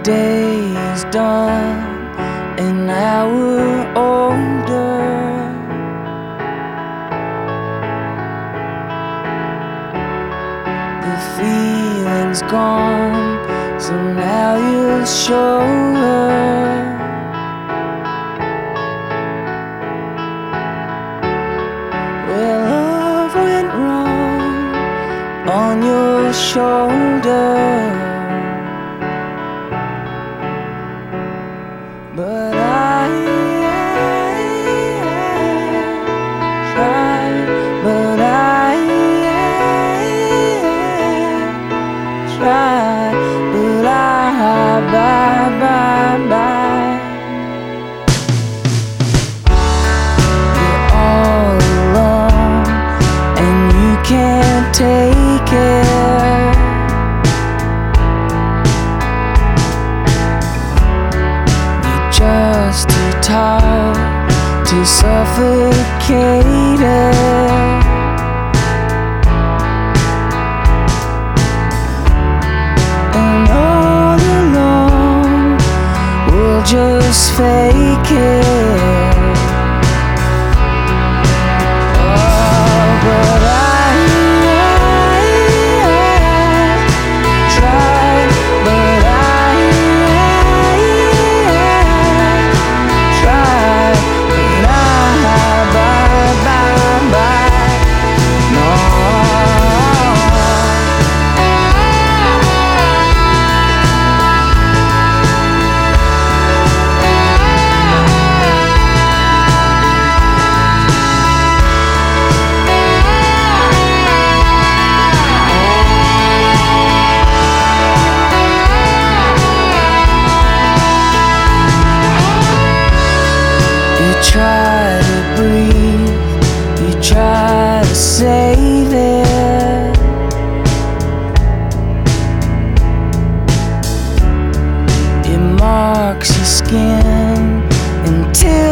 day is done and now we're older. The feeling's gone, so now you'll show her. Where love went wrong on your shoulder. But I tried, but I tried, but bye. You're all alone and you can't take it. Just too tired to suffocate it. And all alone we'll just fake it. Oh, but I tried, but try to breathe, you try to save it. It marks your skin until